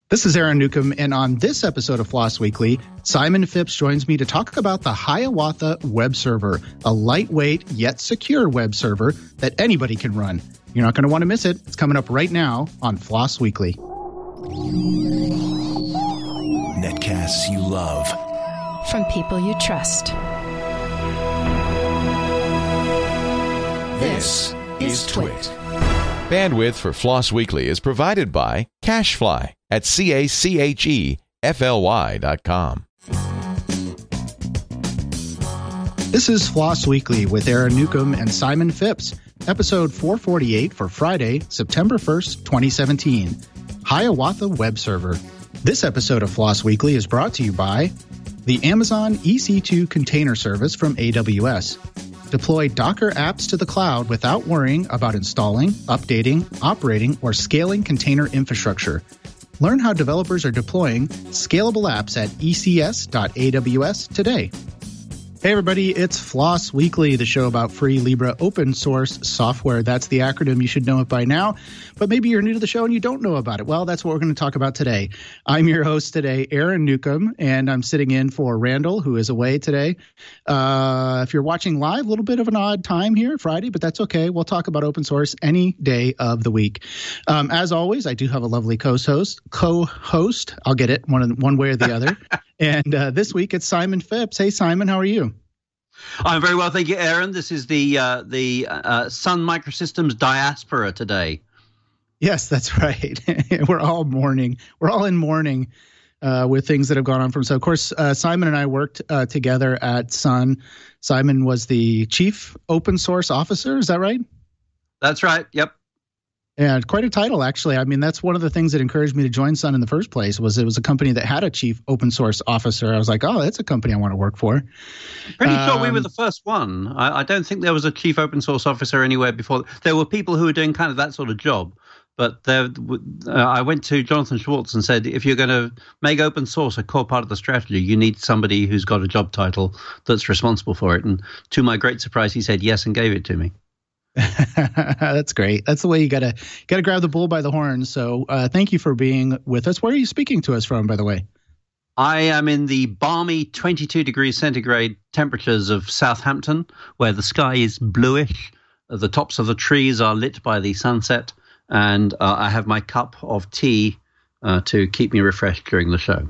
This is Aaron Newcomb, and on this episode of Floss Weekly, Simon Phipps joins me to talk about the Hiawatha Web Server, a lightweight yet secure web server that anybody can run. You're not going to want to miss it. It's coming up right now on Floss Weekly. Netcasts you love. From people you trust. This is Twit. Bandwidth for Floss Weekly is provided by CacheFly at CACHEFLY.com. This is Floss Weekly with Aaron Newcomb and Simon Phipps, episode 448 for Friday, September 1st, 2017. Hiawatha Web Server. This episode of Floss Weekly is brought to you by the Amazon EC2 Container Service from AWS. Deploy Docker apps to the cloud without worrying about installing, updating, operating, or scaling container infrastructure. Learn how developers are deploying scalable apps at ecs.aws today. Hey everybody, it's Floss Weekly, the show about free Libre open source software. That's the acronym. You should know it by now, but maybe you're new to the show and you don't know about it. Well, that's what we're going to talk about today. I'm your host today, Aaron Newcomb, and I'm sitting in for Randall, who is away today. If you're watching live, a little bit of an odd time here, Friday, but that's okay. We'll talk about open source any day of the week. As always, I do have a lovely co-host. I'll get it one way or the other. And this week it's Simon Phipps. Hey, Simon, how are you? I'm very well, thank you, Aaron. This is the Sun Microsystems diaspora today. Yes, that's right. We're all mourning. We're all in mourning with things that have gone on from. So, of course, Simon and I worked together at Sun. Simon was the chief open source officer. Is that right? That's right. Yep. Yeah, quite a title, actually. I mean, that's one of the things that encouraged me to join Sun in the first place. Was it was a company that had a chief open source officer. I was like, oh, that's a company I want to work for. Pretty sure we were the first one. I don't think there was a chief open source officer anywhere before. There were people who were doing kind of that sort of job. But I went to Jonathan Schwartz and said, if you're going to make open source a core part of the strategy, you need somebody who's got a job title that's responsible for it. And to my great surprise, he said yes and gave it to me. That's great. That's the way you gotta grab the bull by the horns. So thank you for being with us. Where are you speaking to us from, by the way? I am in the balmy 22 degrees centigrade temperatures of Southampton, where the sky is bluish. The tops of the trees are lit by the sunset, and I have my cup of tea to keep me refreshed during the show.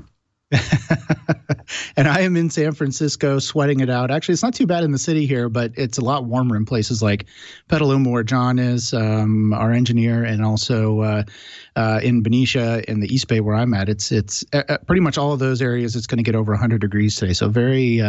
And I am in San Francisco sweating it out. Actually, it's not too bad in the city here, but it's a lot warmer in places like Petaluma, where John is, our engineer, and also in Benicia in the East Bay where I'm at. It's pretty much all of those areas. It's going to get over 100 degrees today. So very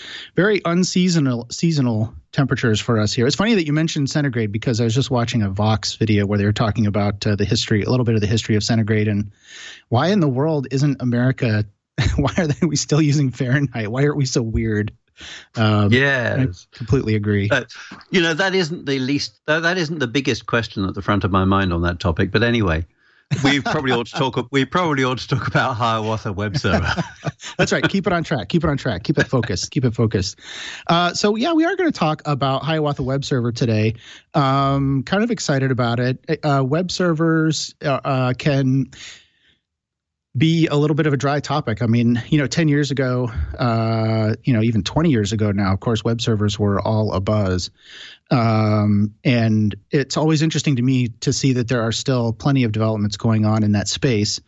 seasonal temperatures for us here. It's funny that you mentioned centigrade because I was just watching a Vox video where they were talking about a little bit of the history of centigrade and why in the world isn't America. Why are we still using Fahrenheit? Why aren't we so weird? Yes, I completely agree. That isn't that isn't the biggest question at the front of my mind on that topic. But anyway, we probably ought to talk about Hiawatha Web Server. That's right. Keep it on track. Keep it focused. So yeah, we are going to talk about Hiawatha Web Server today. Kind of excited about it. Web servers can be a little bit of a dry topic. I mean, 10 years ago, even 20 years ago now, of course, web servers were all abuzz. And it's always interesting to me to see that there are still plenty of developments going on in that space.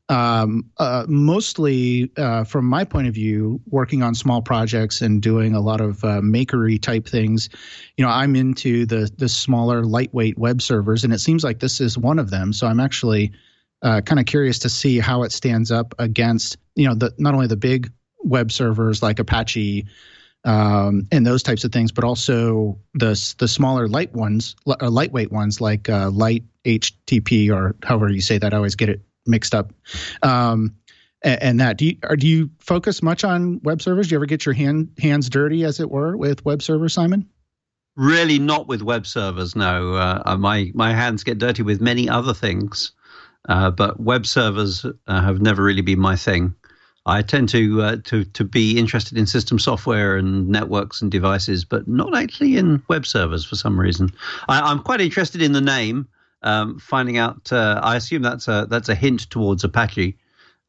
Mostly from my point of view, working on small projects and doing a lot of makery type things. I'm into the smaller, lightweight web servers, and it seems like this is one of them. So I'm actually kind of curious to see how it stands up against, not only the big web servers like Apache and those types of things, but also the smaller lightweight ones like Light HTTP or however you say that. I always get it mixed up. And that do you focus much on web servers? Do you ever get your hands dirty, as it were, with web servers, Simon? Really, not with web servers. No, my hands get dirty with many other things. But web servers have never really been my thing. I tend to be interested in system software and networks and devices, but not actually in web servers for some reason. I'm quite interested in the name. Finding out, I assume that's a hint towards Apache,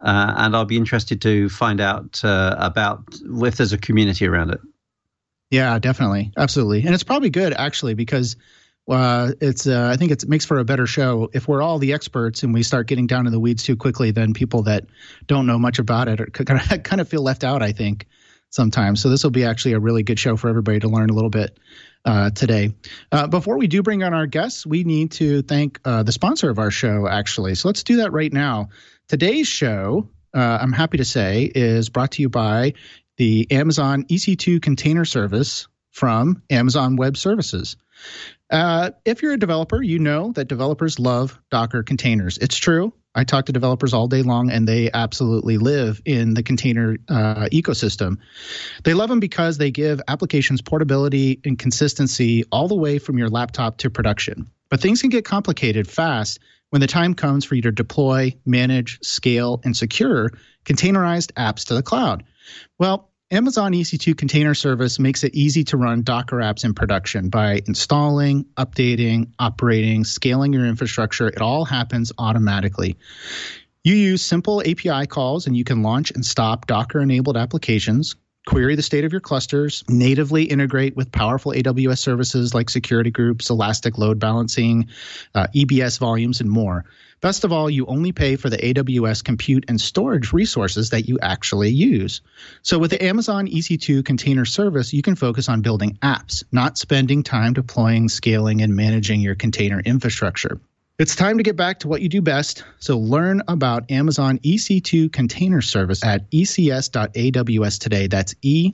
and I'll be interested to find out about if there's a community around it. Yeah, definitely. Absolutely. And it's probably good, actually, because I think it makes for a better show. If we're all the experts and we start getting down in the weeds too quickly, then people that don't know much about it kind of feel left out, I think, sometimes. So this will be actually a really good show for everybody to learn a little bit today. Before we do bring on our guests, we need to thank the sponsor of our show, actually. So let's do that right now. Today's show, I'm happy to say, is brought to you by the Amazon EC2 Container Service from Amazon Web Services. If you're a developer, you know that developers love Docker containers. It's true. I talk to developers all day long, and they absolutely live in the container ecosystem. They love them because they give applications portability and consistency all the way from your laptop to production. But things can get complicated fast when the time comes for you to deploy, manage, scale, and secure containerized apps to the cloud. Well, Amazon EC2 Container Service makes it easy to run Docker apps in production by installing, updating, operating, scaling your infrastructure. It all happens automatically. You use simple API calls and you can launch and stop Docker-enabled applications, query the state of your clusters, natively integrate with powerful AWS services like security groups, elastic load balancing, EBS volumes, and more. Best of all, you only pay for the AWS compute and storage resources that you actually use. So with the Amazon EC2 Container Service, you can focus on building apps, not spending time deploying, scaling, and managing your container infrastructure. It's time to get back to what you do best. So learn about Amazon EC2 Container Service at ecs.aws today. That's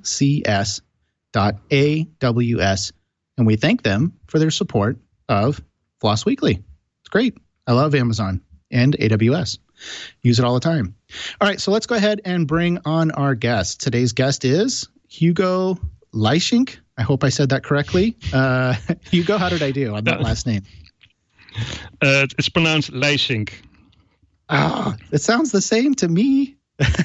ecs.aws. And we thank them for their support of Floss Weekly. It's great. I love Amazon and AWS. Use it all the time. All right, so let's go ahead and bring on our guest. Today's guest is Hugo Leischink. I hope I said that correctly. Hugo, how did I do on that last name? It's pronounced Leischink. It sounds the same to me.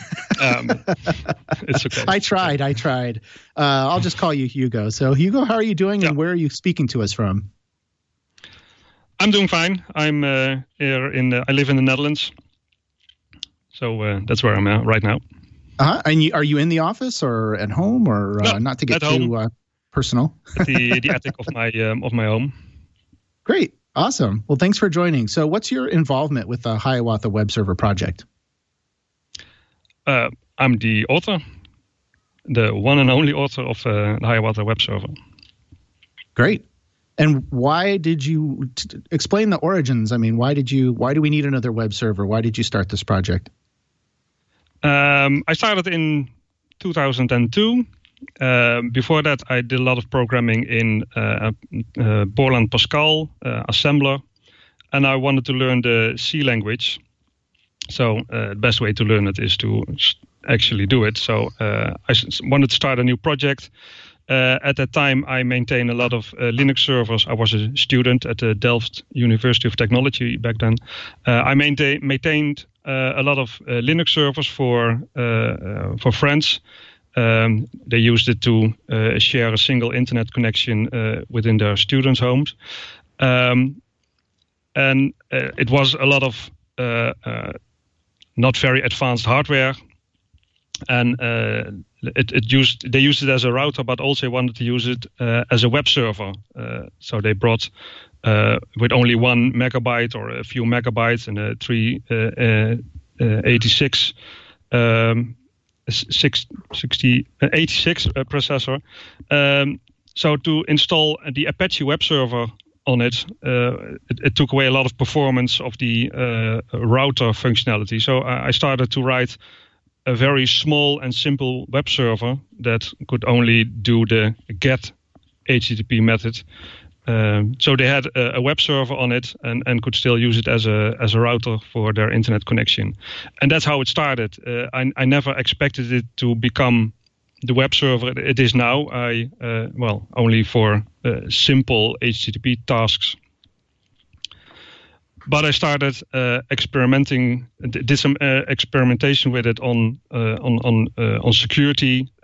It's okay. I tried. I'll just call you Hugo. So Hugo, how are you doing and where are you speaking to us from? I'm doing fine. I'm here I live in the Netherlands, so that's where I'm at right now. And are you in the office or at home, or no, not to get too personal? At the attic of my home. Great, awesome. Well, thanks for joining. So, what's your involvement with the Hiawatha Web Server project? I'm the author, the one and only author of the Hiawatha Web Server. Great. And why did you explain the origins? I mean, why do we need another web server? Why did you start this project? I started in 2002. Before that, I did a lot of programming in Borland Pascal, assembler, and I wanted to learn the C language. So the best way to learn it is to actually do it. So I wanted to start a new project. At that time, I maintained a lot of Linux servers. I was a student at the Delft University of Technology back then. I maintained a lot of Linux servers for friends. They used it to share a single internet connection within their students' homes. And it was a lot of not very advanced hardware. And they used it as a router, but also wanted to use it as a web server. So they brought with only 1 megabyte or a few megabytes and a 386 86 processor. So to install the Apache web server on it, it took away a lot of performance of the router functionality. So I started to write a very small and simple web server that could only do the GET HTTP method. So they had a web server on it and could still use it as a router for their internet connection. And that's how it started. I never expected it to become the web server it is now. Only for simple HTTP tasks. But I started experimenting, did some experimentation with it on security.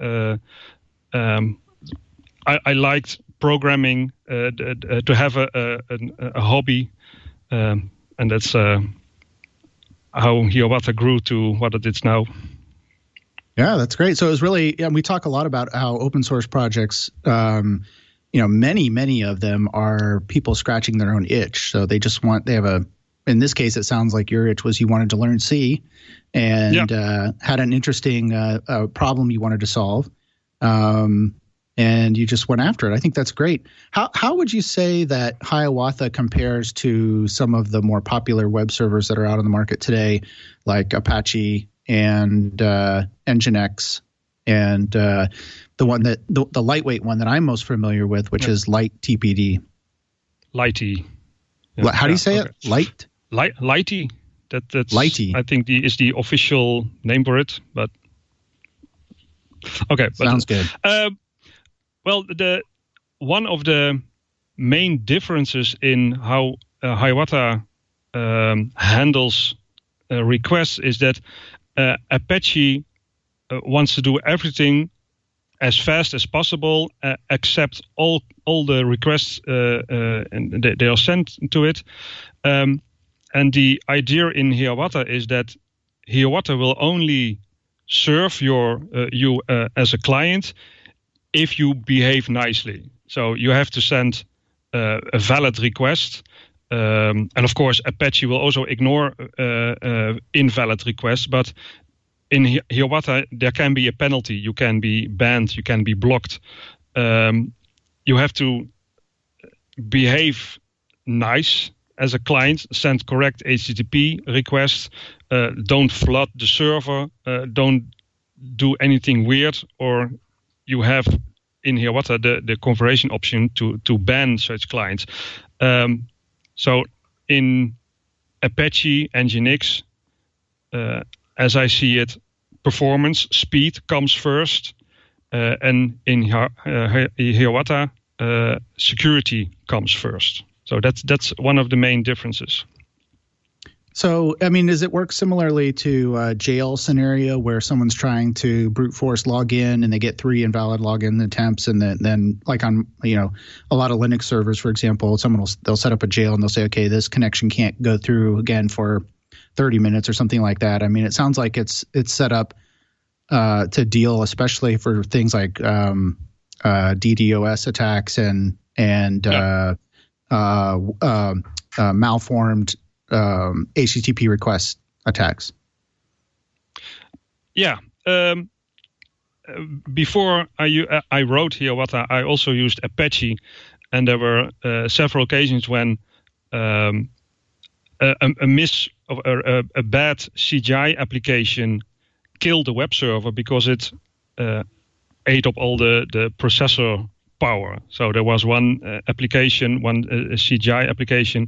I liked programming to have a hobby, and that's how Hiawatha grew to what it is now. Yeah, that's great. So it was really, we talk a lot about how open source projects, many of them are people scratching their own itch. So they have in this case, it sounds like your itch was you wanted to learn C and had an interesting problem you wanted to solve. And you just went after it. I think that's great. How would you say that Hiawatha compares to some of the more popular web servers that are out on the market today, like Apache and Nginx, and the lightweight one that I'm most familiar with, which is LightTPD. Lighty. Yeah, how do you say it? Lighty. That's Lighty. I think is the official name for it. But okay, sounds good. Well, one of the main differences in how Hiawatha handles requests is that Apache wants to do everything as fast as possible, accept all the requests and they are sent to it. And the idea in Hiawatha is that Hiawatha will only serve you as a client if you behave nicely. So you have to send a valid request. And of course, Apache will also ignore invalid requests. But in Hiawatha, there can be a penalty. You can be banned. You can be blocked. You have to behave nice as a client, send correct HTTP requests, don't flood the server, don't do anything weird, or you have in Hiawatha the configuration option to ban such clients. So in Apache and Nginx, as I see it, performance, speed comes first, and in Hiawatha, security comes first. So that's one of the main differences. So, I mean, does it work similarly to a jail scenario where someone's trying to brute force log in and they get 3 invalid login attempts, and then like on a lot of Linux servers, for example, they'll set up a jail and they'll say, okay, this connection can't go through again for 30 minutes or something like that. I mean, it sounds like it's set up to deal, especially for things like DDoS attacks and malformed HTTP request attacks. Yeah. Before I wrote Hiawatha, I also used Apache, and there were several occasions when a bad CGI application killed the web server because it ate up all the processor power. So there was one application, one CGI application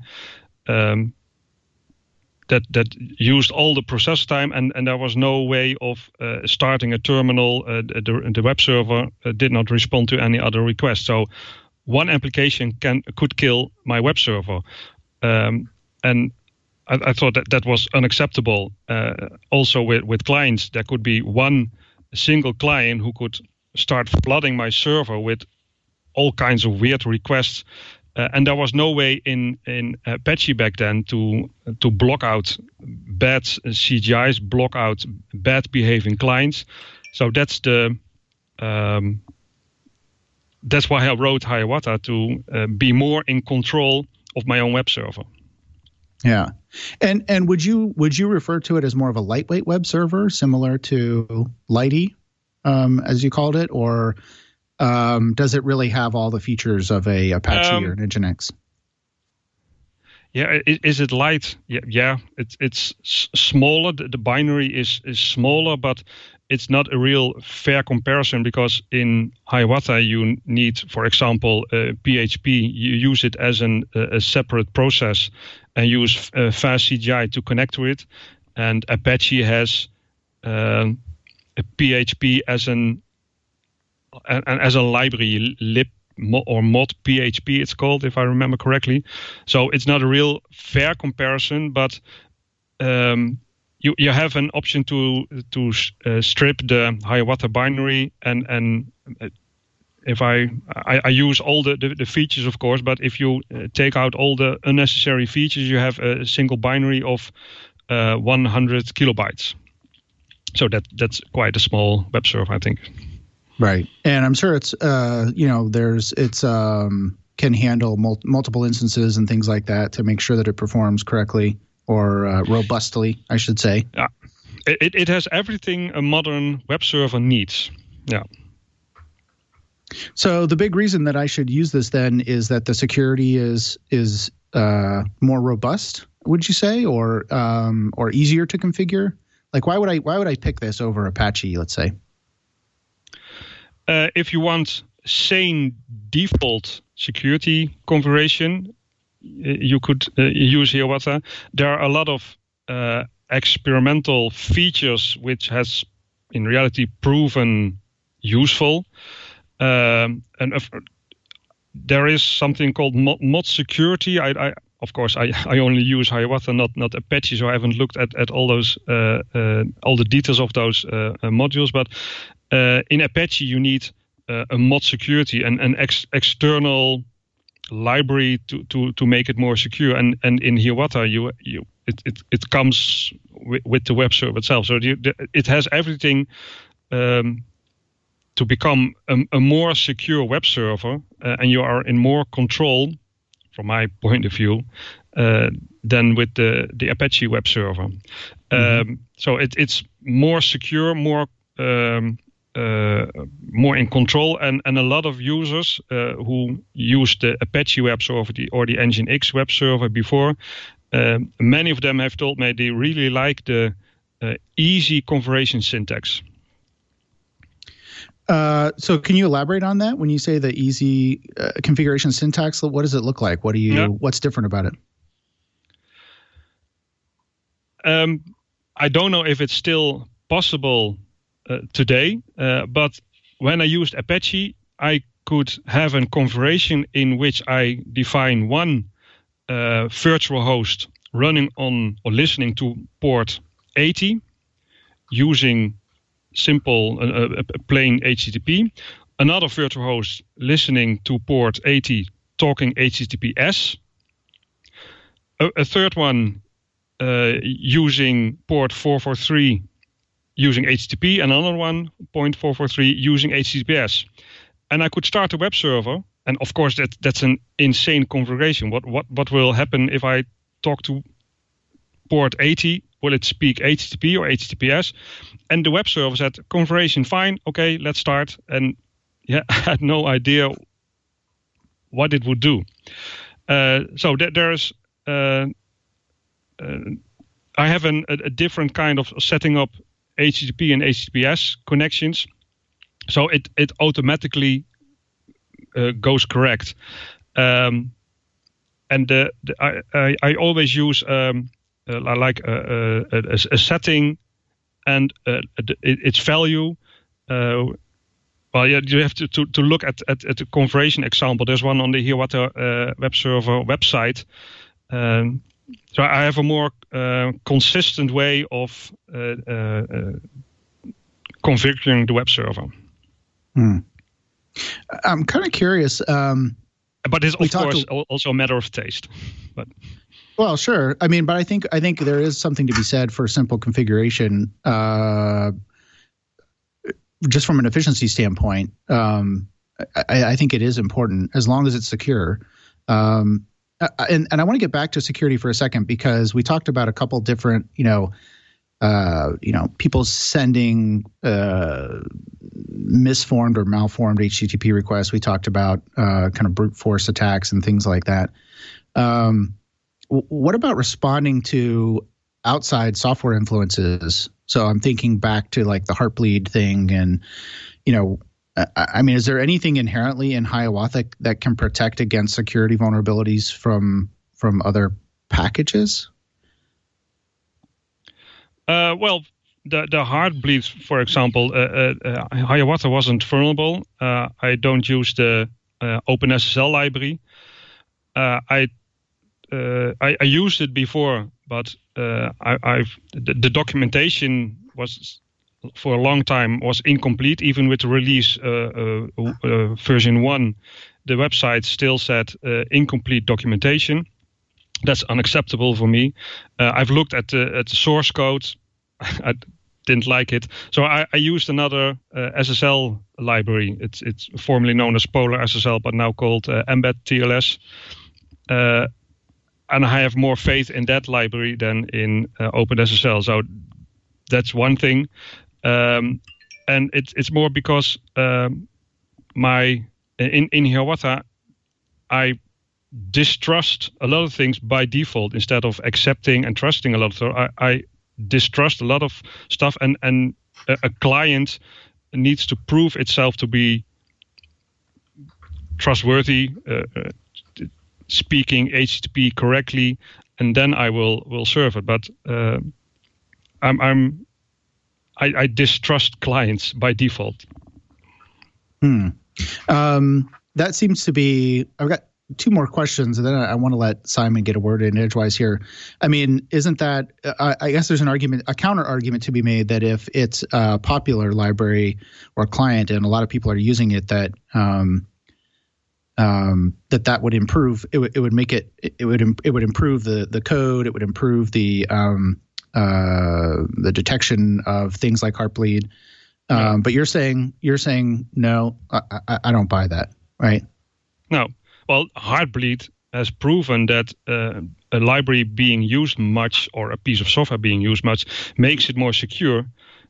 that used all the processor time, and there was no way of starting a terminal. The web server did not respond to any other request. So one application could kill my web server, and I thought that was unacceptable. Also with clients, there could be one single client who could start flooding my server with all kinds of weird requests. And there was no way in Apache back then to block out bad CGIs, block out bad behaving clients. So that's why I wrote Hiawatha, to be more in control of my own web server. Yeah, and would you refer to it as more of a lightweight web server, similar to Lighty, as you called it, or does it really have all the features of a Apache or an Nginx? Yeah, is it light? Yeah. It's smaller. The binary is smaller, but it's not a real fair comparison, because in Hiawatha you need, for example, PHP. You use it as a separate process and use fast CGI to connect to it, and Apache has a PHP as a library, lib or mod PHP it's called, if I remember correctly. So it's not a real fair comparison, but you have an option to strip the Hiawatha binary, and if I use all the features, of course, but if you take out all the unnecessary features, you have a single binary of 100 kilobytes. So that's quite a small web server, I think. Right, and I'm sure it's can handle multiple instances and things like that to make sure that it performs correctly or robustly, I should say. Yeah, it has everything a modern web server needs. Yeah. So the big reason that I should use this then is that the security is more robust, would you say, or easier to configure? Like, why would I pick this over Apache, let's say? If you want sane default security configuration, you could use Hiawatha. There are a lot of experimental features which has in reality proven useful. And there is something called mod security. I only use Hiawatha, not Apache, so I haven't looked at all those all the details of those modules. But in Apache, you need a mod security and an external library to make it more secure. And in Hiawatha, it comes with the web server itself. So it has everything to become a more secure web server, and you are in more control, from my point of view, than with the Apache web server. So it's more secure, more in control, and a lot of users who used the Apache web server or the Nginx web server before, many of them have told me they really like the easy configuration syntax. So can you elaborate on that? When you say the easy configuration syntax, what does it look like? What's different about it? I don't know if it's still possible today, but when I used Apache, I could have a configuration in which I define one virtual host running on or listening to port 80 using simple plain HTTP, another virtual host listening to port 80 talking HTTPS, a third one using port 443 using HTTP, and another one, point 443, using HTTPS. And I could start a web server, and of course that's an insane configuration. What will happen if I talk to port 80? Will it speak HTTP or HTTPS? And the web server said, configuration fine, okay, let's start. And I had no idea what it would do. So there's, I have a different kind of setting up HTTP and HTTPS connections. So it automatically goes correct. And I always use like a setting and its value. You have to look at the configuration example. There's one on the Hiawatha web server website. So I have a more consistent way of configuring the web server. I'm kind of curious. But it's of course also a matter of taste. But well, sure. I mean, but I think there is something to be said for simple configuration, just from an efficiency standpoint. I think it is important as long as it's secure. And I want to get back to security for a second, because we talked about a couple different, people sending misformed or malformed HTTP requests. We talked about kind of brute force attacks and things like that. What about responding to outside software influences? So I'm thinking back to like the Heartbleed thing, and I mean, is there anything inherently in Hiawatha that can protect against security vulnerabilities from other packages? Well, the Heartbleed, for example, Hiawatha wasn't vulnerable. I don't use the OpenSSL library. I used it before, but the documentation was for a long time was incomplete. Even with the release version 1, the website still said incomplete documentation. That's unacceptable for me. I've looked at the source code. I didn't like it, so I used another SSL library. It's formerly known as Polar SSL, but now called Embed TLS. And I have more faith in that library than in OpenSSL. So that's one thing, and it's more because in Hiawatha, I distrust a lot of things by default instead of accepting and trusting a lot. So I distrust a lot of stuff, and a client needs to prove itself to be trustworthy, speaking HTTP correctly, and then I will serve it. But I distrust clients by default. That seems to be. I've got two more questions, and then I want to let Simon get a word in edgewise here. I mean, isn't that? I guess there's a counter argument to be made that if it's a popular library or client, and a lot of people are using it, that that would improve. It would make it. It would improve the code. It would improve the detection of things like Heartbleed. But you're saying no. I don't buy that, right? No. Well, Heartbleed has proven that a library being used much, or a piece of software being used much, makes it more secure.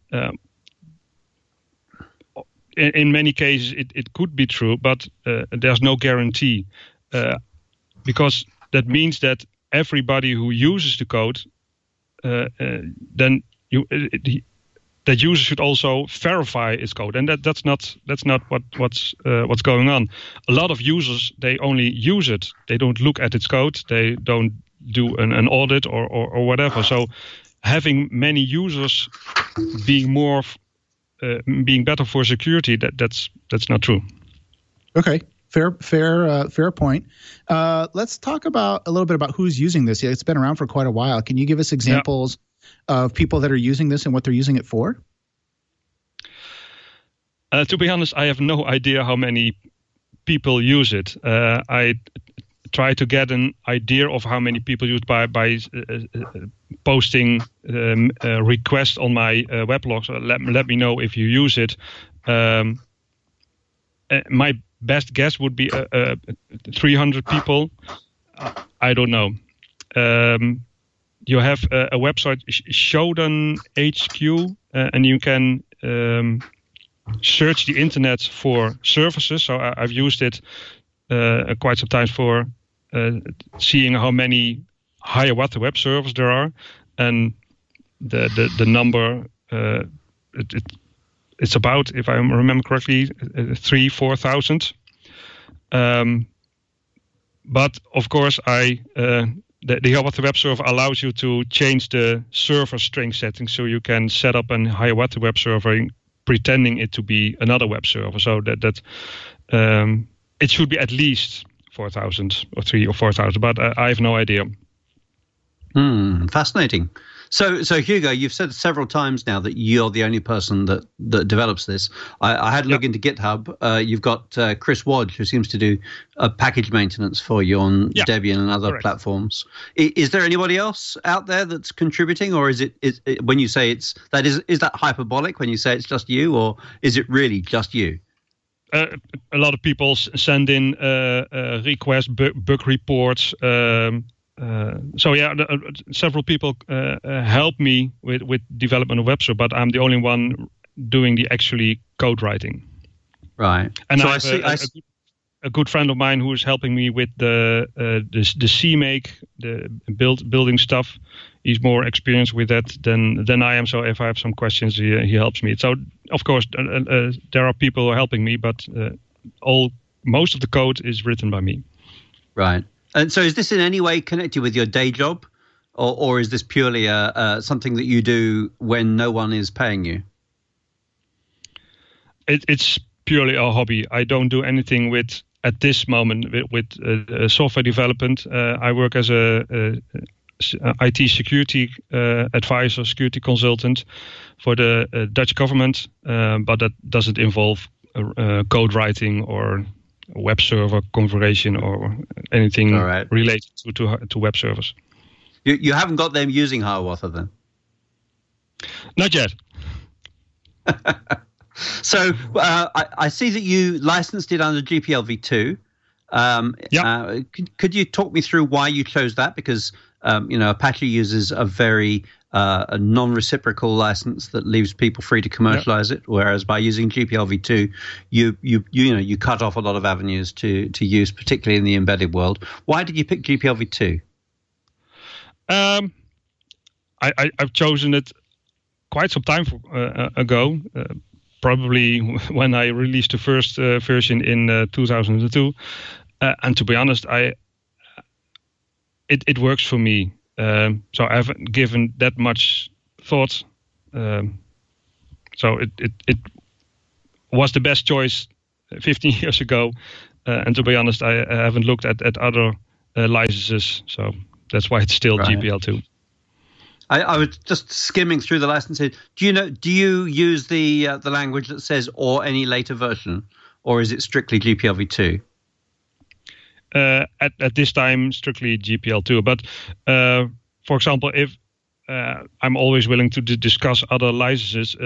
In many cases, it could be true, but there's no guarantee, because that means that everybody who uses the code, that user should also verify its code, and that's not what's going on. A lot of users, they only use it; they don't look at its code, they don't do an audit or whatever. So, having many users being better for security, that's not true. Okay, fair point. Let's talk a little bit about who's using this. Yeah, it's been around for quite a while. Can you give us examples of people that are using this and what they're using it for? To be honest, I have no idea how many people use it. I try to get an idea of how many people use by posting requests on my weblog. So let me know if you use it. My best guess would be 300 people. I don't know. You have a website, Shodan HQ, and you can search the internet for services. So I've used it quite some times for seeing how many Hiawatha web servers there are, and the number it's about, if I remember correctly, 3,000-4,000. But of course, the Hiawatha web server allows you to change the server string settings, so you can set up an Hiawatha web server pretending it to be another web server. So that it should be at least 4,000 or 3,000 or 4,000, but I have no idea. Fascinating. So Hugo, you've said several times now that you're the only person that develops this. I had a look into GitHub. You've got Chris Wodge, who seems to do package maintenance for you on Debian and other platforms. Is there anybody else out there that's contributing, or is it when you say is that hyperbolic when you say it's just you, or is it really just you? A lot of people send in requests, bug reports. Several people help me with development of web server, but I'm the only one doing the actually code writing. Right. And so I have a good friend of mine who is helping me with the CMake, the building stuff. He's more experienced with that than I am. So if I have some questions, he helps me. So of course there are people who are helping me, but most of the code is written by me. Right. And so is this in any way connected with your day job, or is this purely something that you do when no one is paying you? It's purely a hobby. I don't do anything at this moment with software development. I work as a IT security advisor, security consultant for the Dutch government, but that doesn't involve code writing or web server configuration or anything related to web servers. You haven't got them using Hiawatha then? Not yet. So I see that you licensed it under GPL v2. Could you talk me through why you chose that? Because Apache uses a very a non-reciprocal license that leaves people free to commercialize it, whereas by using GPL v2, you cut off a lot of avenues to use, particularly in the embedded world. Why did you pick GPL v2? I've chosen it quite some time ago. Probably when I released the first version in 2002, and to be honest, it works for me. So I haven't given that much thought. So it was the best choice 15 years ago, and to be honest, I haven't looked at other licenses. So that's why it's still GPL2. I was just skimming through the licenses. Do you use the language that says "or any later version," or is it strictly GPL v2? At this time, strictly GPL2. But for example, if I'm always willing to discuss other licenses.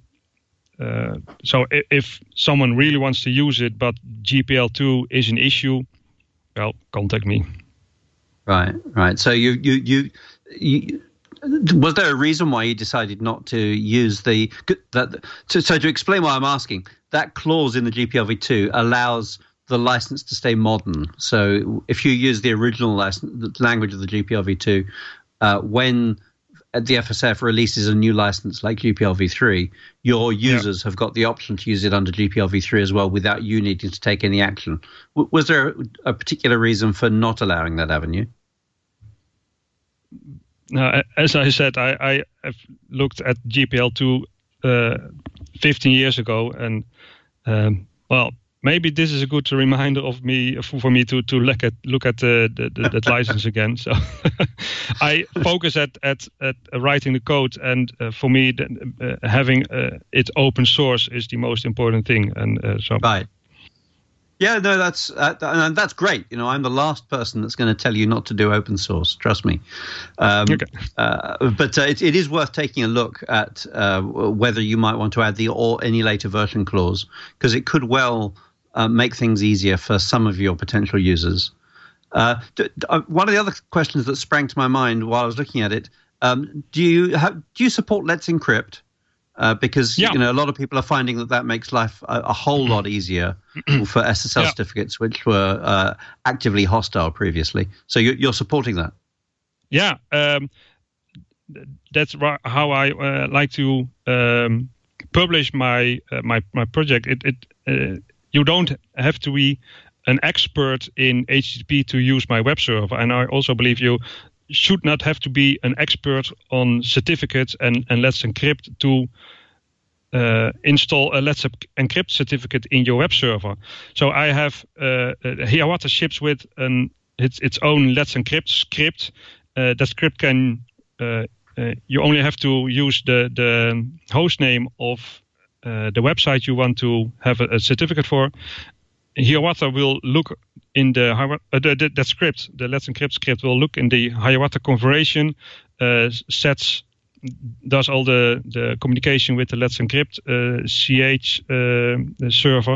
So if someone really wants to use it, but GPL2 is an issue, well, contact me. Right. So you was there a reason why you decided not to use to explain why I'm asking? That clause in the GPL v2 allows the license to stay modern. So if you use the original license, the language of the GPL v2, when the FSF releases a new license like GPL v3, your users have got the option to use it under GPL v3 as well without you needing to take any action. Was there a particular reason for not allowing that avenue? As I said, I have looked at GPL2 15 years ago, and maybe this is a good reminder of me for me to look at that license again. So I focus at writing the code, and for me, having it open source is the most important thing. And so right. Yeah, no, that's great. I'm the last person that's going to tell you not to do open source. Trust me. Okay. But it is worth taking a look at whether you might want to add the "or any later version" clause, because it could well make things easier for some of your potential users. One of the other questions that sprang to my mind while I was looking at it: do you support Let's Encrypt? Because a lot of people are finding that makes life a whole lot easier for SSL certificates, which were actively hostile previously. So you're supporting that? Yeah, that's how I like to publish my project. You don't have to be an expert in HTTP to use my web server, and I also believe you should not have to be an expert on certificates and Let's Encrypt to install a Let's Encrypt certificate in your web server. So I have Hiawatha ships with its own Let's Encrypt script. That script can you only have to use the host name of the website you want to have a certificate for. Hiawatha will look in that script, the Let's Encrypt script will look in the Hiawatha configuration, does all the communication with the Let's Encrypt CH server,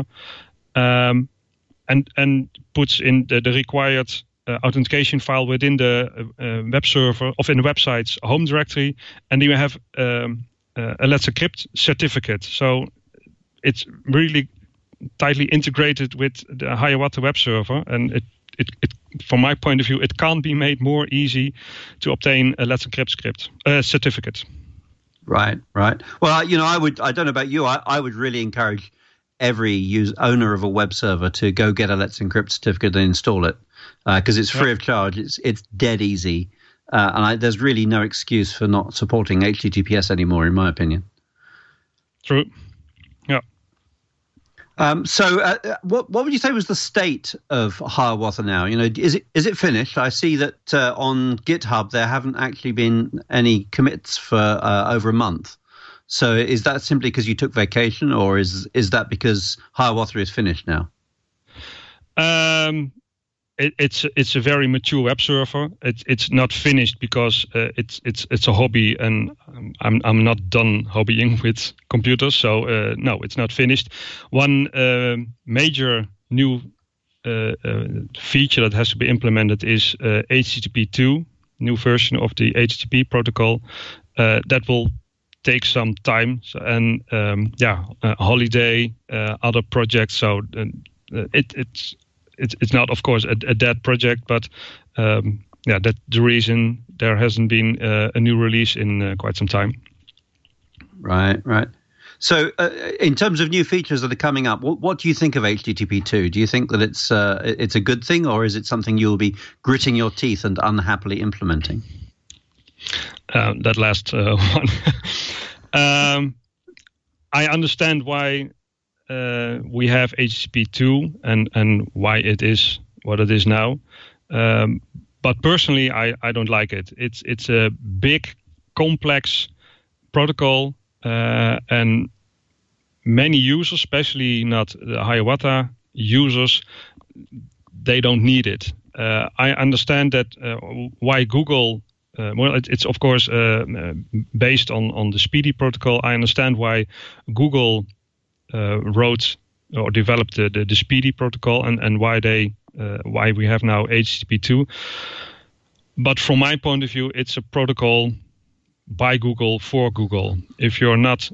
and puts in the required authentication file within the web server of in the website's home directory, and then you have a Let's Encrypt certificate. So it's really tightly integrated with the Hiawatha web server, and it from my point of view, it can't be made more easy to obtain a Let's Encrypt script certificate. Right. Well, I don't know about you. I would really encourage every owner of a web server to go get a Let's Encrypt certificate and install it, because it's free of charge. It's dead easy, and there's really no excuse for not supporting HTTPS anymore, in my opinion. True. Yeah. So what would you say was the state of Hiawatha now? Is it finished? I see that on GitHub there haven't actually been any commits for over a month. So is that simply because you took vacation, or is that because Hiawatha is finished now? It's a very mature web server. It's not finished because it's a hobby, and I'm not done hobbying with computers. So no, it's not finished. One major new feature that has to be implemented is HTTP2, new version of the HTTP protocol. That will take some time, and Holiday, other projects. So it's not, of course, a dead project, but that's the reason there hasn't been a new release in quite some time. Right. So, in terms of new features that are coming up, what do you think of HTTP2? Do you think that it's a good thing, or is it something you'll be gritting your teeth and unhappily implementing? That last one. I understand why we have HTTP2 and why it is what it is now. But personally, I don't like it. It's a big, complex protocol, and many users, especially not the Hiawatha users, they don't need it. I understand that why Google. It's of course based on the Speedy protocol. I understand why Google wrote or developed the Speedy protocol and why we have now HTTP2. But from my point of view, it's a protocol by Google for Google. If you're not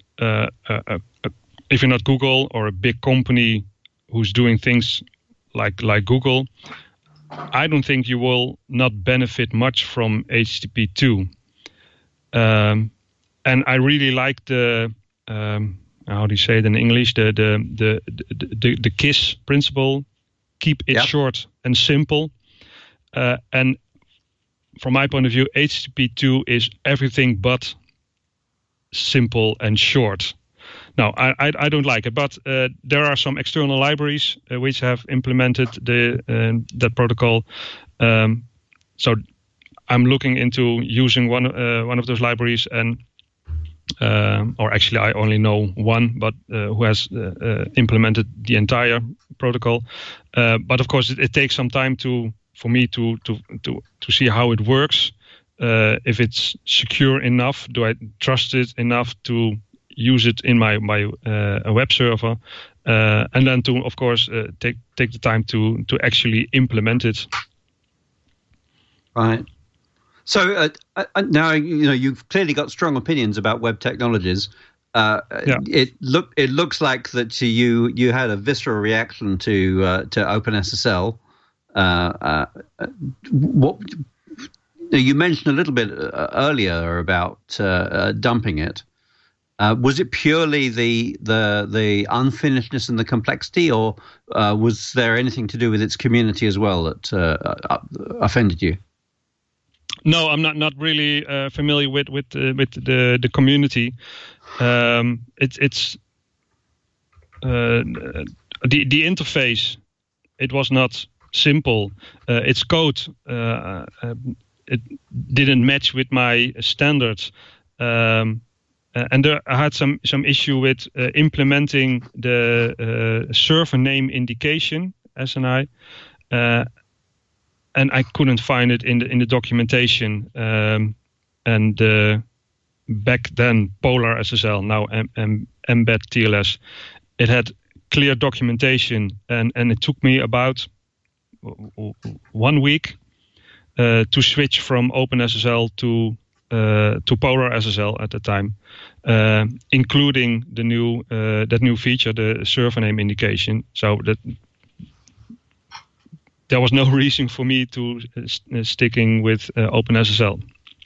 Google or a big company who's doing things like Google, I don't think you will not benefit much from HTTP2. And I really like the how do you say it in English? The KISS principle. Keep it short and simple. And from my point of view, HTTP2 is everything but simple and short. No, I don't like it, but there are some external libraries which have implemented that protocol. So I'm looking into using one of those libraries, and or actually I only know one, but who has implemented the entire protocol. But of course, it takes some time for me to see how it works. If it's secure enough, do I trust it enough to use it in my web server, and then to, of course, take the time to actually implement it. Right. So now you've clearly got strong opinions about web technologies. It looks like that you had a visceral reaction to OpenSSL. You mentioned a little bit earlier about dumping it. Was it purely the unfinishedness and the complexity, or was there anything to do with its community as well that offended you? No, I'm not really familiar with the community. It's the interface. It was not simple. Its code it didn't match with my standards. And I had some issue with implementing the server name indication, SNI, and I couldn't find it in the documentation. And back then, Polar SSL, now Mbed TLS, it had clear documentation, and it took me about 1 week to switch from OpenSSL to Polar SSL at the time, including the that new feature, the server name indication. So that there was no reason for me to sticking with OpenSSL.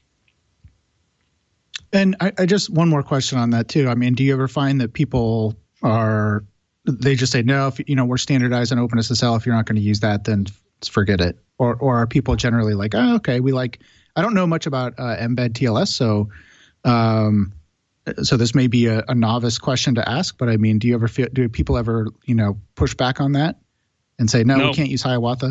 And I just one more question on that too. I mean, do you ever find that people they just say no? If we're standardized on OpenSSL. If you're not going to use that, then forget it. Or are people generally like, oh, okay, I don't know much about Mbed TLS, so this may be a novice question to ask, but I mean, do people ever push back on that and say no, we can't use Hiawatha?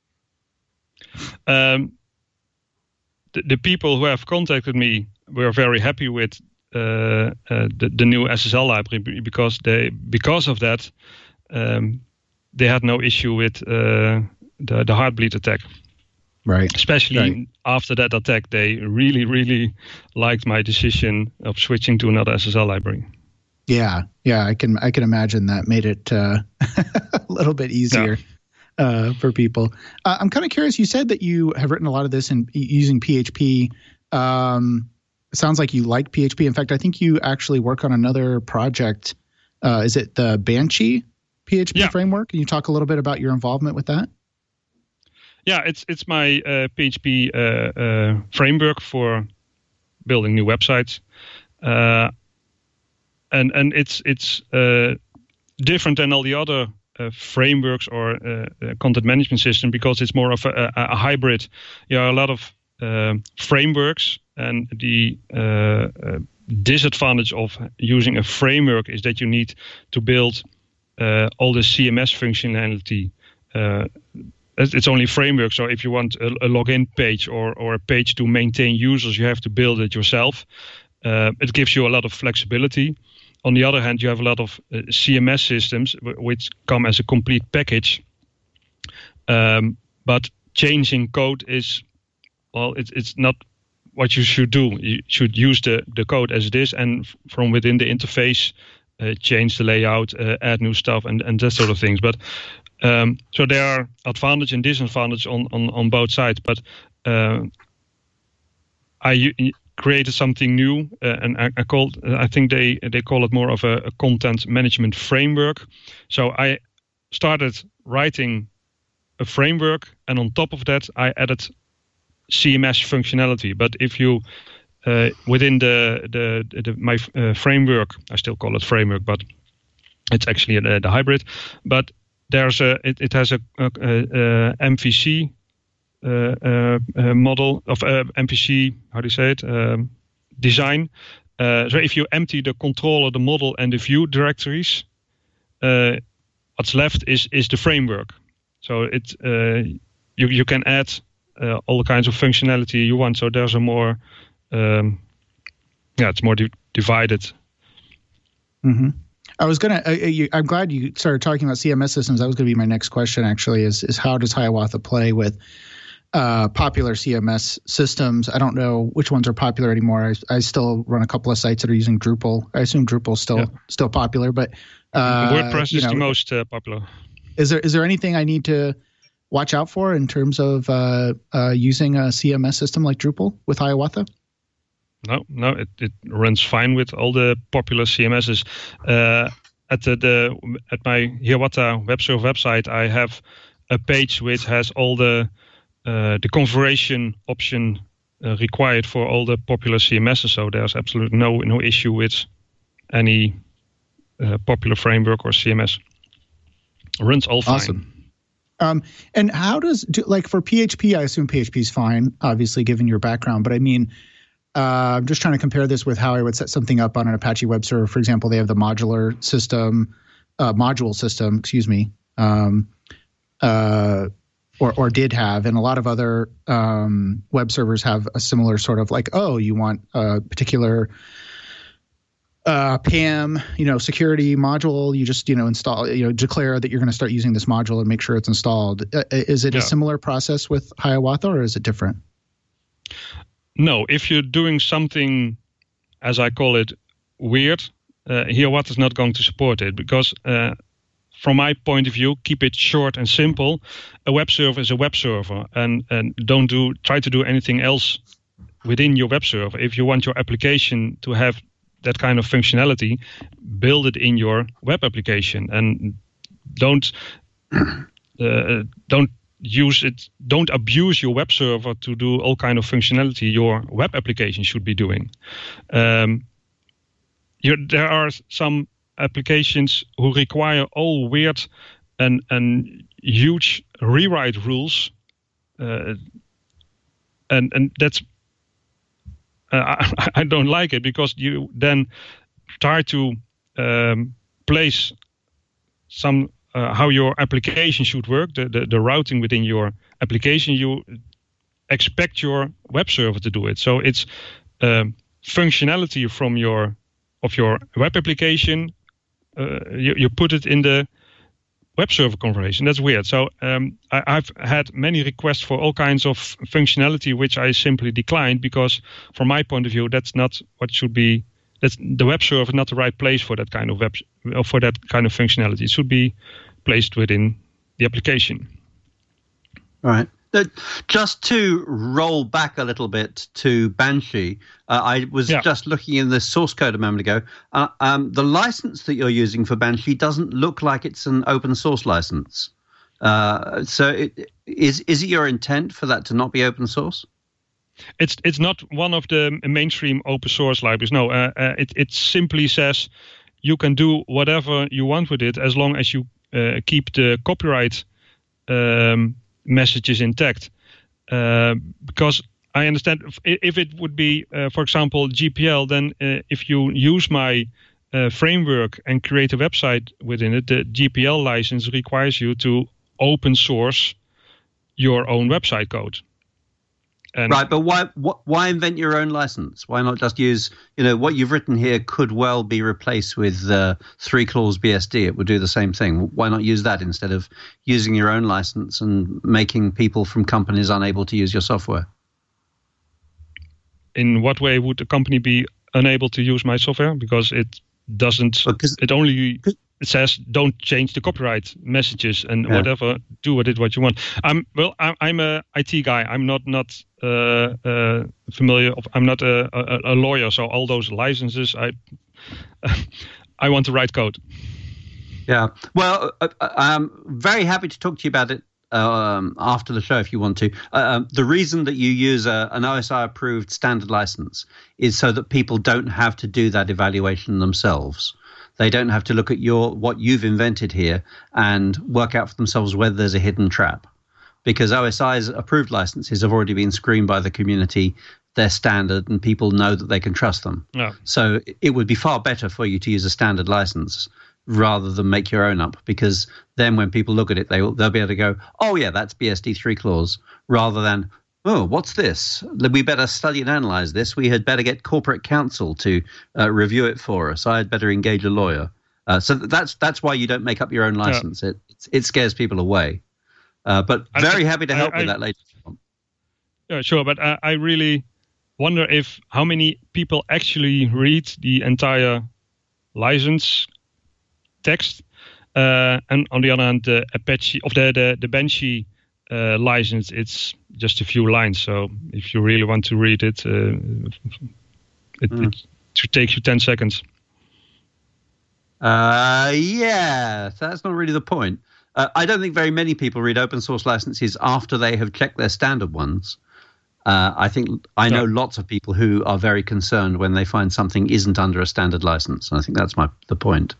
The people who have contacted me were very happy with the new SSL library because of that they had no issue with the Heartbleed attack. Right. Especially after that attack, they really, really liked my decision of switching to another SSL library. Yeah, I can imagine that made it a little bit easier for people. I'm kind of curious. You said that you have written a lot of this in using PHP. It sounds like you like PHP. In fact, I think you actually work on another project. Is it the Banshee PHP framework? Can you talk a little bit about your involvement with that? Yeah, it's my PHP framework for building new websites, and it's different than all the other frameworks or content management system because it's more of a hybrid. There are a lot of frameworks, and the disadvantage of using a framework is that you need to build all the CMS functionality. It's only framework, so if you want a login page or a page to maintain users, you have to build it yourself. It gives you a lot of flexibility. On the other hand, you have a lot of CMS systems which come as a complete package. But changing code is, it's not what you should do. You should use the code as it is, and from within the interface, change the layout, add new stuff, and that sort of things. But so there are advantage and disadvantage on both sides. But I created something new, and I think they call it more of a content management framework. So I started writing a framework, and on top of that, I added CMS functionality. But if you within my framework, I still call it framework, but it's actually the hybrid. But there's it has a MVC model of MVC. How do you say it? Design. So if you empty the controller, the model, and the view directories, what's left is the framework. So it you can add all the kinds of functionality you want. So there's a more it's more divided. Mm-hmm. I was gonna. I'm glad you started talking about CMS systems. That was going to be my next question. Actually, is how does Hiawatha play with popular CMS systems? I don't know which ones are popular anymore. I still run a couple of sites that are using Drupal. I assume Drupal's still popular, but WordPress is the most popular. Is there anything I need to watch out for in terms of using a CMS system like Drupal with Hiawatha? No, it runs fine with all the popular CMSs. At my Hiawatha web server website, I have a page which has all the configuration option required for all the popular CMSs. So there's absolutely no issue with any popular framework or CMS. It runs all fine. Awesome. And how does for PHP? I assume PHP is fine, obviously, given your background. But I mean, I'm just trying to compare this with how I would set something up on an Apache web server. For example, they have the module system, excuse me, or did have, and a lot of other web servers have a similar sort of you want a particular PAM, security module. You just, install, declare that you're going to start using this module and make sure it's installed. Is it a similar process with Hiawatha, or is it different? No, if you're doing something, as I call it, weird, Hiawatha is not going to support it because, from my point of view, keep it short and simple. A web server is a web server, and don't try to do anything else within your web server. If you want your application to have that kind of functionality, build it in your web application, and don't use it. Don't abuse your web server to do all kind of functionality your web application should be doing. There are some applications who require all weird and huge rewrite rules, and that's. I don't like it because you then try to place some how your application should work, the routing within your application. You expect your web server to do it. So it's functionality from your web application. You put it in the web server configuration. That's weird. So I've had many requests for all kinds of functionality, which I simply declined because, from my point of view, that's not what should be. That's the web server is not the right place for that kind of for that kind of functionality. It should be placed within the application. All right. Just to roll back a little bit to Banshee, I was just looking in the source code a moment ago. The license that you're using for Banshee doesn't look like it's an open source license. So is it your intent for that to not be open source? It's not one of the mainstream open source libraries. No, it simply says you can do whatever you want with it as long as you keep the copyright messages intact, because I understand if it would be, for example, GPL, then if you use my framework and create a website within it, the GPL license requires you to open source your own website code. And right, but why invent your own license? Why not just use, what you've written here could well be replaced with 3-clause BSD. It would do the same thing. Why not use that instead of using your own license and making people from companies unable to use your software? In what way would a company be unable to use my software? Because it doesn't. It says don't change the copyright messages and whatever. Do with it what you want. I'm a IT guy. I'm not familiar. I'm not a lawyer. So all those licenses, I want to write code. Yeah. Well, I'm very happy to talk to you about it after the show if you want to. The reason that you use an OSI approved standard license is so that people don't have to do that evaluation themselves. They don't have to look at what you've invented here and work out for themselves whether there's a hidden trap. Because OSI's approved licenses have already been screened by the community. They're standard and people know that they can trust them. Yeah. So it would be far better for you to use a standard license rather than make your own up, because then when people look at it, they'll be able to go, oh, yeah, that's BSD 3-clause, rather than, oh, what's this? We better study and analyze this. We had better get corporate counsel to review it for us. I had better engage a lawyer. So that's why you don't make up your own license. Yeah. It scares people away. But very happy to help with that later. Yeah, sure. But I really wonder how many people actually read the entire license text. And on the other hand, the Apache of the Banshee license, it's just a few lines. So if you really want to read it, it should take you 10 seconds. Yeah, that's not really the point. I don't think very many people read open source licenses after they have checked their standard ones. I know lots of people who are very concerned when they find something isn't under a standard license. And I think that's the point.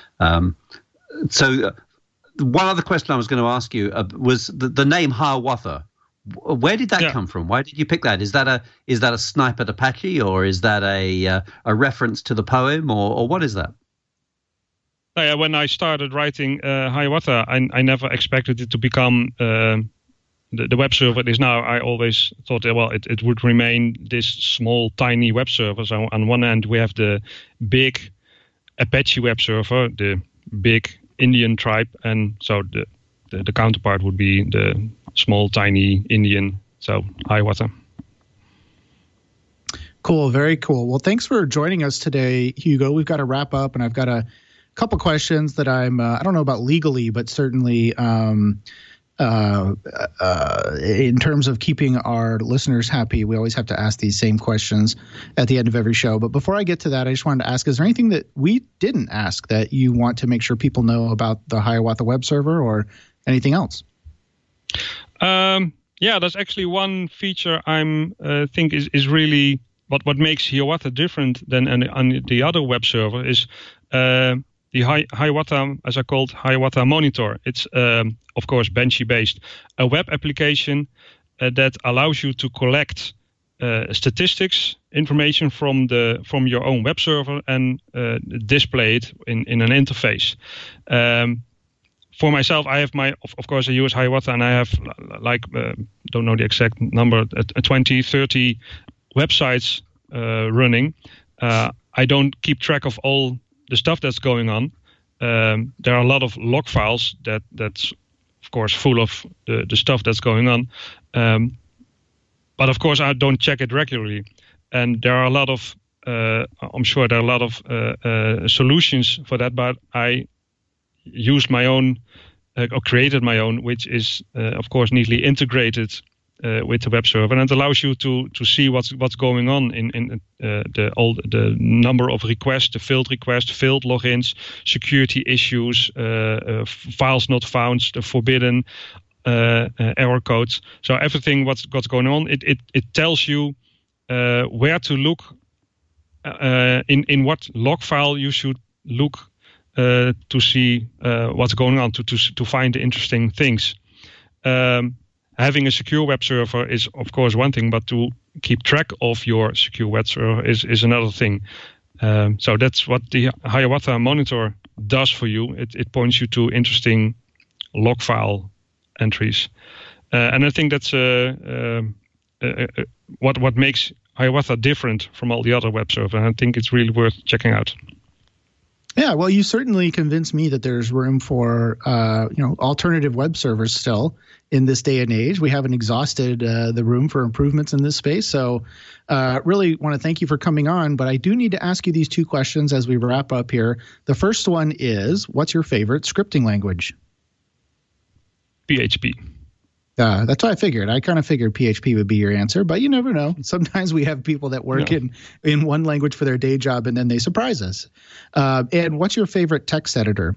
So one other question I was going to ask you was the name Hiawatha. Where did that come from? Why did you pick that? Is that a snipe at Apache, or is that a reference to the poem, or what is that? When I started writing Hiawatha, I never expected it to become the web server it is now. I always thought, it would remain this small, tiny web server. So on one end, we have the big Apache web server, the big Indian tribe, and so the counterpart would be the small, tiny Indian. So Hiawatha. Cool, very cool. Well, thanks for joining us today, Hugo. We've got to wrap up, and I've got a couple questions that I don't know about legally, but certainly in terms of keeping our listeners happy, we always have to ask these same questions at the end of every show. But before I get to that, I just wanted to ask, is there anything that we didn't ask that you want to make sure people know about the Hiawatha web server or anything else? There's actually one feature I think is really what makes Hiawatha different than the other web server is the Hiawatha, as I called Hiawatha Monitor. It's, of course, Banshee-based, a web application that allows you to collect statistics, information from your own web server and display it in an interface. For myself, I have of course, I use Hiawatha, and I have don't know the exact number, 20, 30 websites running. I don't keep track of all the stuff that's going on. there are a lot of log files that's of course full of the stuff that's going on. But of course, I don't check it regularly, and there are a lot of I'm sure there are a lot of solutions for that. But I used my own or created my own, which is of course neatly integrated with the web server, and it allows you to see what's going on in the number of requests, the failed requests, failed logins, security issues, files not found, the forbidden error codes. So everything what's going on, it tells you where to look, in what log file you should look to see what's going on, to find the interesting things. Having a secure web server is, of course, one thing, but to keep track of your secure web server is another thing. So that's what the Hiawatha Monitor does for you. It points you to interesting log file entries. And I think that's what makes Hiawatha different from all the other web servers. And I think it's really worth checking out. Yeah, well, you certainly convinced me that there's room for alternative web servers still in this day and age. We haven't exhausted the room for improvements in this space. So really want to thank you for coming on. But I do need to ask you these two questions as we wrap up here. The first one is, what's your favorite scripting language? PHP. That's what I figured. I kind of figured PHP would be your answer, but you never know. Sometimes we have people that work in one language for their day job, and then they surprise us. And what's your favorite text editor?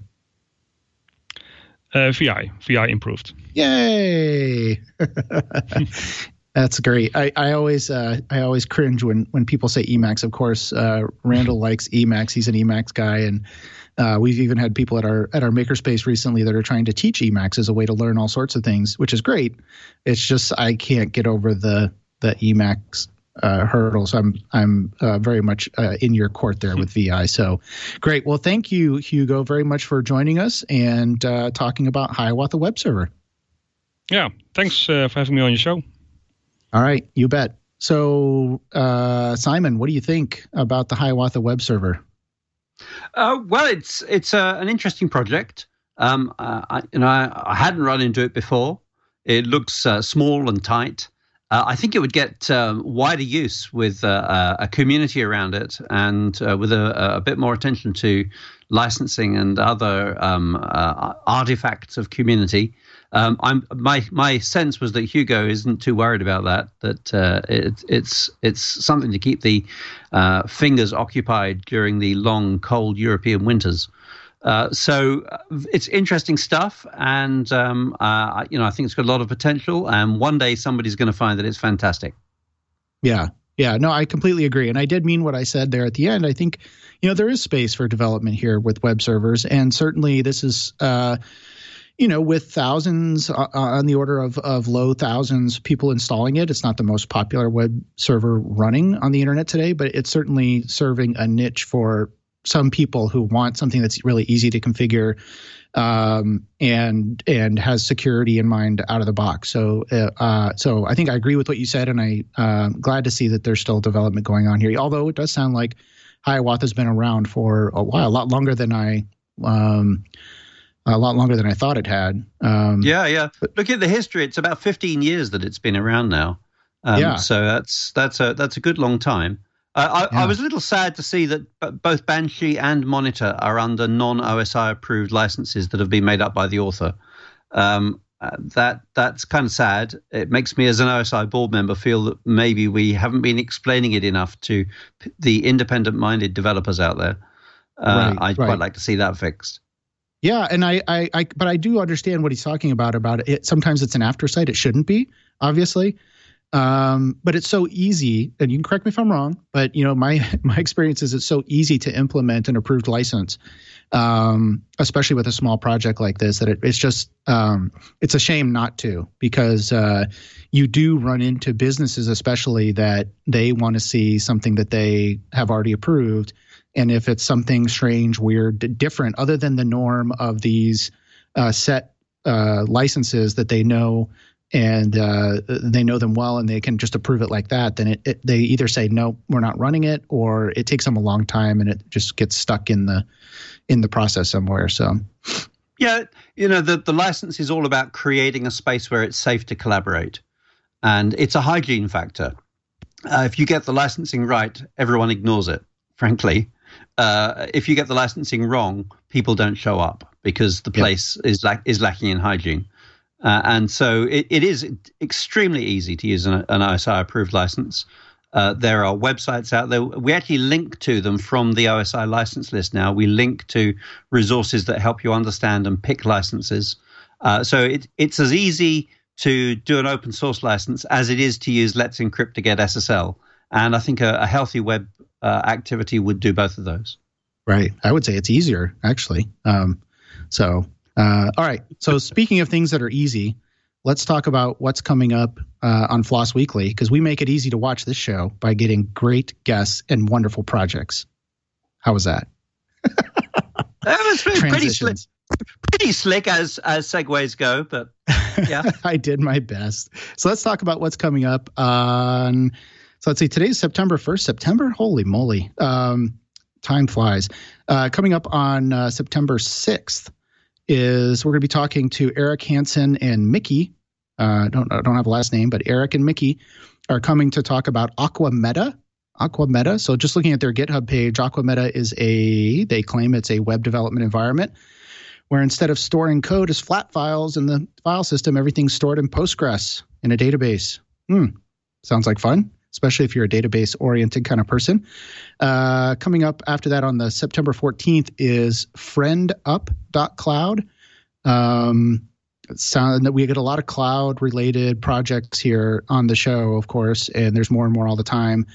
VI improved. Yay! That's great. I always cringe when people say Emacs. Of course, Randall likes Emacs. He's an Emacs guy, and we've even had people at our makerspace recently that are trying to teach Emacs as a way to learn all sorts of things, which is great. It's just I can't get over the Emacs hurdles. I'm very much in your court there with VI. So great. Well, thank you, Hugo, very much for joining us and talking about Hiawatha Web Server. Yeah, thanks for having me on your show. All right, you bet. So, Simon, what do you think about the Hiawatha Web Server? Well, it's an interesting project. I hadn't run into it before. It looks small and tight. I think it would get wider use with a community around it, and with a bit more attention to licensing and other artifacts of community. My sense was that Hugo isn't too worried about that. That it's something to keep the fingers occupied during the long, cold European winters. So it's interesting stuff, and I think it's got a lot of potential. And one day somebody's going to find that it's fantastic. Yeah, no, I completely agree, and I did mean what I said there at the end. I think there is space for development here with web servers, and certainly this is. With thousands on the order of low thousands people installing it, it's not the most popular web server running on the internet today, but it's certainly serving a niche for some people who want something that's really easy to configure and has security in mind out of the box. So I think I agree with what you said, and I'm glad to see that there's still development going on here. Although it does sound like Hiawatha's been around for a while, a lot longer than I thought it had. Yeah. Look at the history. It's about 15 years that it's been around now. So that's a good long time. I was a little sad to see that both Banshee and Monitor are under non-OSI approved licenses that have been made up by the author. That's kind of sad. It makes me, as an OSI board member, feel that maybe we haven't been explaining it enough to the independent-minded developers out there. I'd quite like to see that fixed. Yeah, and but I do understand what he's talking about it. Sometimes it's an aftersight. It shouldn't be, obviously. But it's so easy, and you can correct me if I'm wrong, but my experience is it's so easy to implement an approved license, especially with a small project like this, that it's just it's a shame not to, because you do run into businesses, especially, that they want to see something that they have already approved. And if it's something strange, weird, different, other than the norm of these set licenses that they know and they know them well and they can just approve it like that, then they either say, no, we're not running it, or it takes them a long time and it just gets stuck in the process somewhere. So, yeah, the license is all about creating a space where it's safe to collaborate. And it's a hygiene factor. If you get the licensing right, everyone ignores it, frankly. If you get the licensing wrong, people don't show up because the place is lacking in hygiene. And so it is extremely easy to use an OSI-approved license. There are websites out there. We actually link to them from the OSI license list now. We link to resources that help you understand and pick licenses. So it's as easy to do an open source license as it is to use Let's Encrypt to get SSL. And I think a healthy web activity would do both of those. Right. I would say it's easier, actually. All right. So speaking of things that are easy, let's talk about what's coming up on Floss Weekly, because we make it easy to watch this show by getting great guests and wonderful projects. How was that? That was pretty slick as segues go, but yeah. I did my best. So let's talk about what's coming up on, so let's see, today's September 1st. September? Holy moly. Time flies. Coming up on September 6th is we're going to be talking to Eric Hansen and Mickey. I don't have a last name, but Eric and Mickey are coming to talk about Aquameta. So just looking at their GitHub page, Aquameta is they claim it's a web development environment where instead of storing code as flat files in the file system, everything's stored in Postgres in a database. Sounds like fun, especially if you're a database-oriented kind of person. Coming up after that on the September 14th is friendup.cloud. That we get a lot of cloud-related projects here on the show, of course, and there's more and more all the time.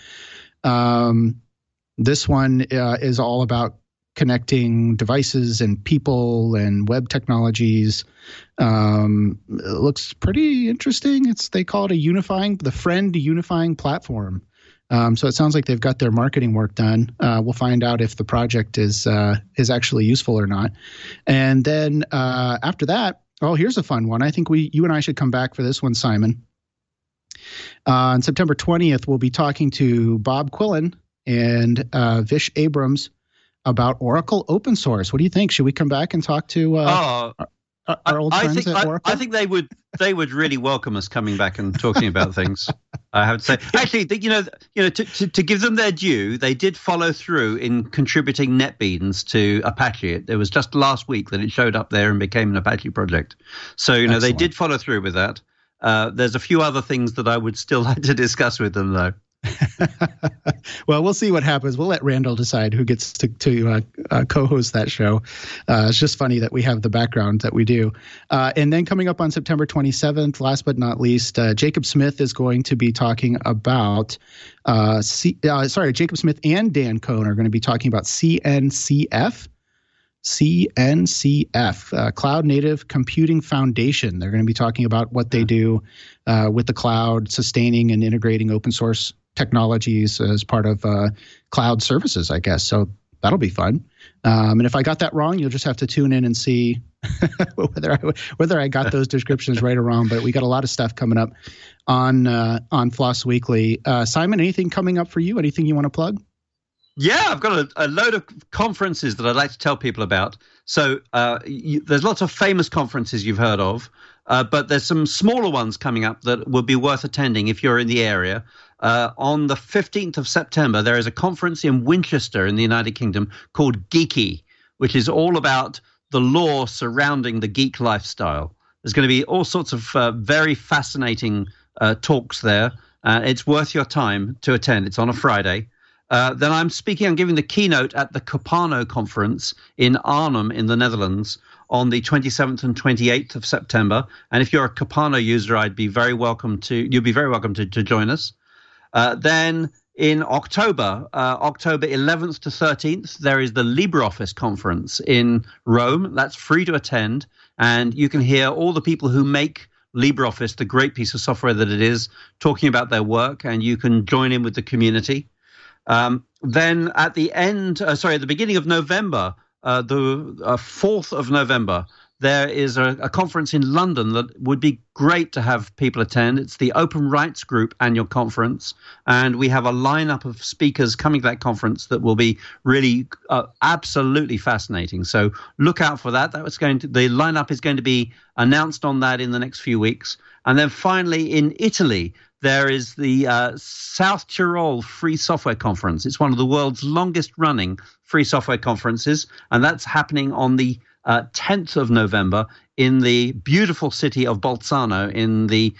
This one is all about connecting devices and people and web technologies. It looks pretty interesting. They call it the Friend Unifying Platform. So it sounds like they've got their marketing work done. We'll find out if the project is actually useful or not. And then after that, here's a fun one. I think you and I should come back for this one, Simon. On September 20th, we'll be talking to Bob Quillen and Vish Abrams about Oracle open source. What do you think? Should we come back and talk to our old friends at Oracle? I think they would really welcome us coming back and talking about things. I have to say, actually, to give them their due, they did follow through in contributing NetBeans to Apache. It was just last week that it showed up there and became an Apache project. So Excellent. They did follow through with that. There's a few other things that I would still like to discuss with them, though. Well, we'll see what happens. We'll let Randall decide who gets to co-host that show. It's just funny that we have the background that we do. And then coming up on September 27th, last but not least, Jacob Smith is going to be talking about Jacob Smith and Dan Cohn are going to be talking about CNCF, Cloud Native Computing Foundation. They're going to be talking about what they do with the cloud, sustaining and integrating open source technologies as part of cloud services, I guess. So that'll be fun. And if I got that wrong, you'll just have to tune in and see whether I got those descriptions right or wrong. But we got a lot of stuff coming up on Floss Weekly. Simon, anything coming up for you? Anything you want to plug? Yeah, I've got a load of conferences that I'd like to tell people about. So there's lots of famous conferences you've heard of, but there's some smaller ones coming up that would be worth attending if you're in the area. On the 15th of September, there is a conference in Winchester in the United Kingdom called Geeky, which is all about the lore surrounding the geek lifestyle. There's going to be all sorts of very fascinating talks there. It's worth your time to attend. It's on a Friday. Then I'm giving the keynote at the Copano conference in Arnhem in the Netherlands on the 27th and 28th of September. And if you're a Copano user, you'll be very welcome to join us. Then in October 11th to 13th, there is the LibreOffice conference in Rome. That's free to attend. And you can hear all the people who make LibreOffice, the great piece of software that it is, talking about their work. And you can join in with the community. Then at the beginning of November, the 4th of November, there is a conference in London that would be great to have people attend. It's the Open Rights Group annual conference, and we have a lineup of speakers coming to that conference that will be really absolutely fascinating. So look out for that. The lineup is going to be announced on that in the next few weeks. And then finally, in Italy, there is the South Tyrol Free Software Conference. It's one of the world's longest running free software conferences, and that's happening on the 10th of November in the beautiful city of Bolzano in the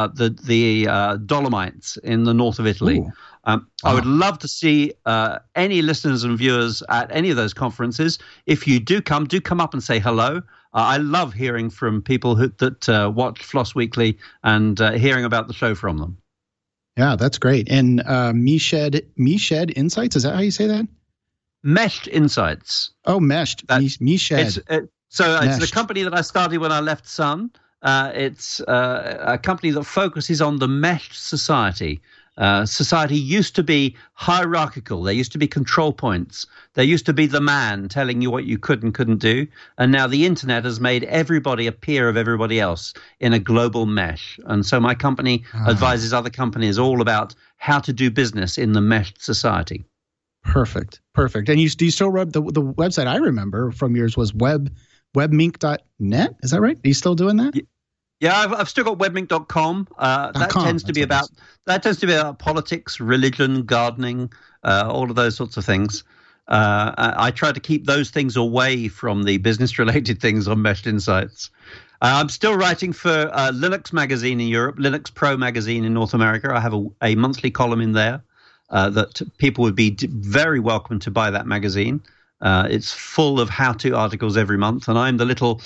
Dolomites in the north of Italy. I would love to see any listeners and viewers at any of those conferences. If you do come up and say hello. I love hearing from people that watch Floss Weekly and hearing about the show from them. Yeah, that's great. And Meshed Insights, is that how you say that? Meshed Insights. Oh, Meshed. Meshed. It's the company that I started when I left Sun. It's a company that focuses on the meshed society. Society used to be hierarchical. There used to be control points. There used to be the man telling you what you could and couldn't do. And now the internet has made everybody a peer of everybody else in a global mesh. And so my company advises other companies all about how to do business in the meshed society. Perfect. And do you still run the website I remember from yours was webmink.net? Is that right? Are you still doing that? Yeah, I've still got webmink.com. That tends to be about politics, religion, gardening, all of those sorts of things. I try to keep those things away from the business-related things on Meshed Insights. I'm still writing for Linux Magazine in Europe, Linux Pro Magazine in North America. I have a monthly column in there that people would be very welcome to buy that magazine. It's full of how-to articles every month, and I'm the little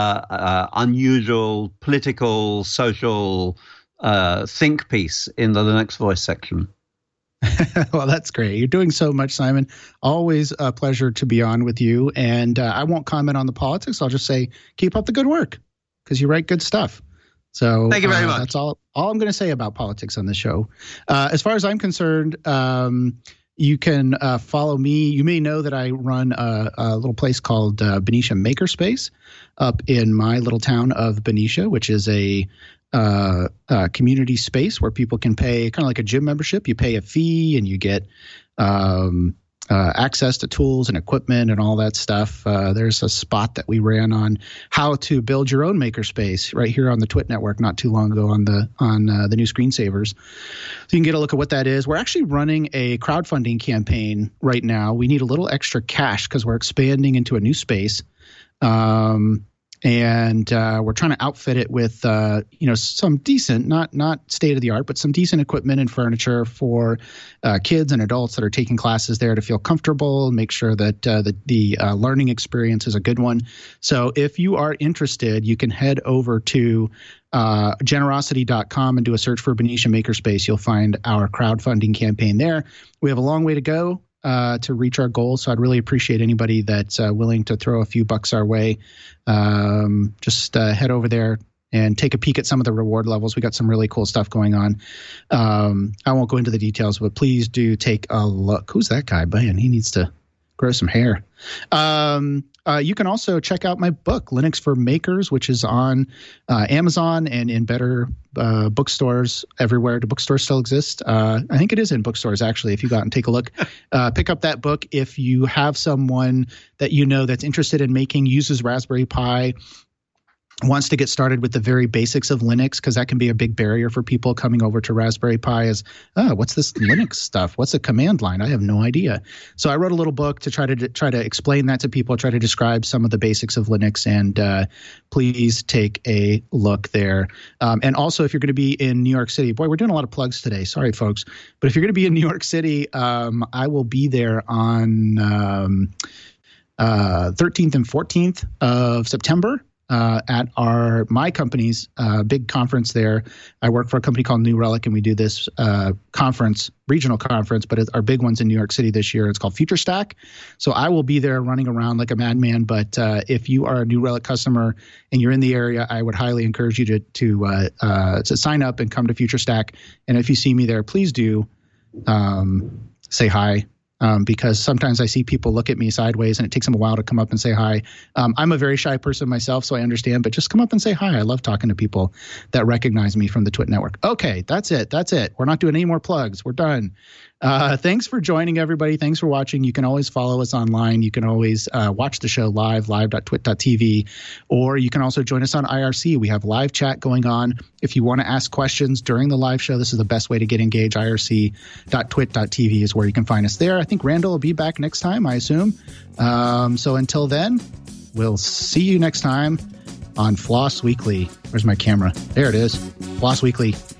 unusual political, social think piece in the Linux Voice section. Well, that's great. You're doing so much, Simon. Always a pleasure to be on with you. And I won't comment on the politics. I'll just say keep up the good work because you write good stuff. So thank you very much. That's all I'm going to say about politics on the show. As far as I'm concerned, you can follow me. You may know that I run a little place called Benicia Makerspace up in my little town of Benicia, which is a community space where people can pay kind of like a gym membership. You pay a fee and you get access to tools and equipment and all that stuff. There's a spot that we ran on how to build your own makerspace right here on the Twit Network not too long ago on the new Screensavers. So you can get a look at what that is. We're actually running a crowdfunding campaign right now. We need a little extra cash because we're expanding into a new space. And we're trying to outfit it with, some decent, not state of the art, but some decent equipment and furniture for kids and adults that are taking classes there to feel comfortable and make sure that the learning experience is a good one. So if you are interested, you can head over to generosity.com and do a search for Benicia Makerspace. You'll find our crowdfunding campaign there. We have a long way to go to reach our goals. So I'd really appreciate anybody that's willing to throw a few bucks our way. Just head over there and take a peek at some of the reward levels. We got some really cool stuff going on. I won't go into the details, but please do take a look. Who's that guy? Man, he needs to grow some hair. You can also check out my book, Linux for Makers, which is on Amazon and in better bookstores everywhere. Do bookstores still exist? I think it is in bookstores, actually, if you go out and take a look. Pick up that book if you have someone that you know that's interested in uses Raspberry Pi, wants to get started with the very basics of Linux, because that can be a big barrier for people coming over to Raspberry Pi is, what's this Linux stuff? What's a command line? I have no idea. So I wrote a little book to try to explain that to people, try to describe some of the basics of Linux, and please take a look there. And also, if you're going to be in New York City, boy, we're doing a lot of plugs today. Sorry, folks. But if you're going to be in New York City, I will be there on 13th and 14th of September. At my company's big conference there. I work for a company called New Relic, and we do this regional conference, but our big one's in New York City this year. It's called FutureStack. So I will be there running around like a madman, but if you are a New Relic customer and you're in the area, I would highly encourage you to sign up and come to FutureStack. And if you see me there, please do say hi. because sometimes I see people look at me sideways and it takes them a while to come up and say hi. I'm a very shy person myself, so I understand, but just come up and say hi. I love talking to people that recognize me from the Twit Network. Okay, that's it. We're not doing any more plugs. We're done. Thanks for joining, everybody. Thanks for watching. You can always follow us online. You can always watch the show live.twit.tv, or you can also join us on IRC. We have live chat going on. If you want to ask questions during the live show, this is the best way to get engaged. IRC.twit.tv is where you can find us there. I think Randall will be back next time, I assume. So until then, we'll see you next time on Floss Weekly. Where's my camera? There it is. Floss Weekly.